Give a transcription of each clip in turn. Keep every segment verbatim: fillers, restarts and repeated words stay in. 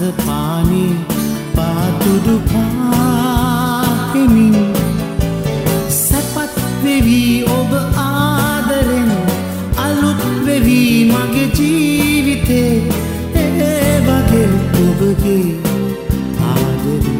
පානේ පාතුඩු පාහෙමින් සැපත් වෙවි ඔබ ආදරෙන් අලුත් වෙවි මගේ ජීවිතේ ඒ වගේ ඔබගේ ආදරේ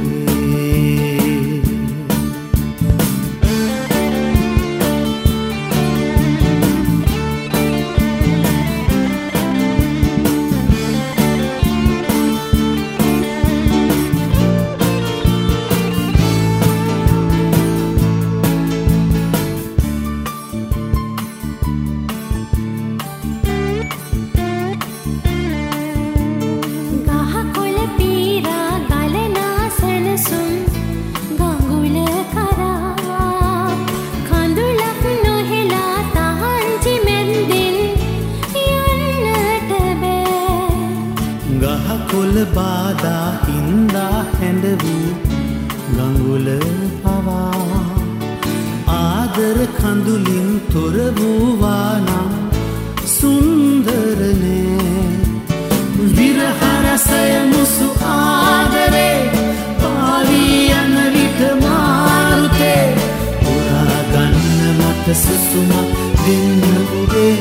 කොළ බාදා හින්දා හැඬ වූ ගඟුල පවා ආදර කඳුලින් තොර වූවා නම් සුන්දර නෑ විරහ රසය මුසු ආදරේ පාවී යන විට මාරුතේ උරා ගන්න මට සුසුමක් දෙන්න ඔබේ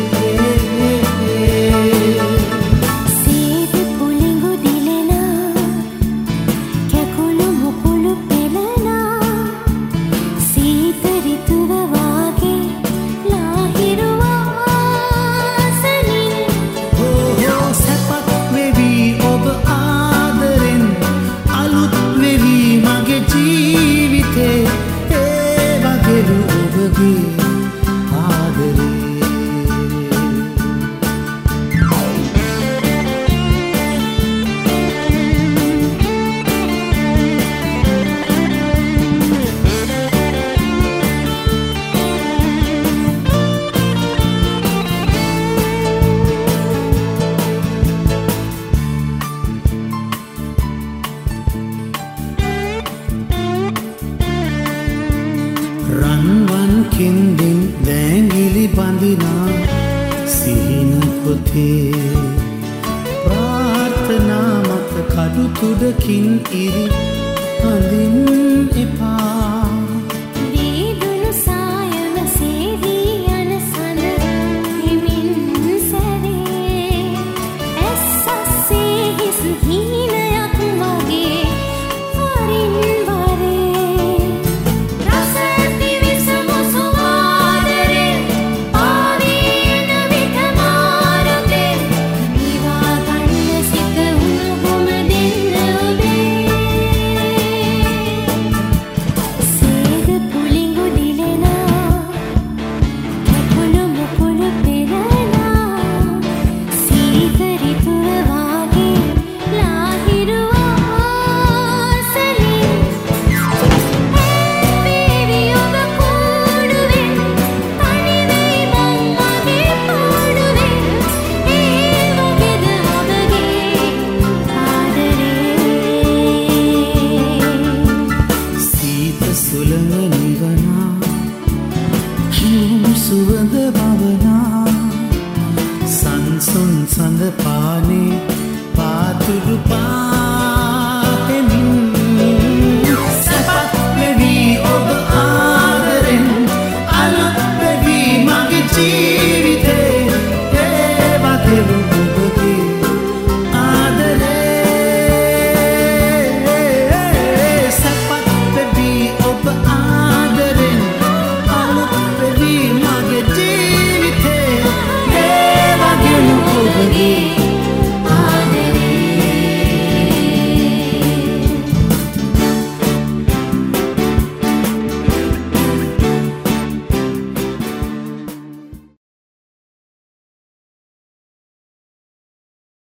රන්වන් කෙන්දෙන් දැඟිලි බඳිනා සිහින පොතේ ප්‍රාර්ථනා මත කඩු තුඩකින් ඉරි අඳින් එපා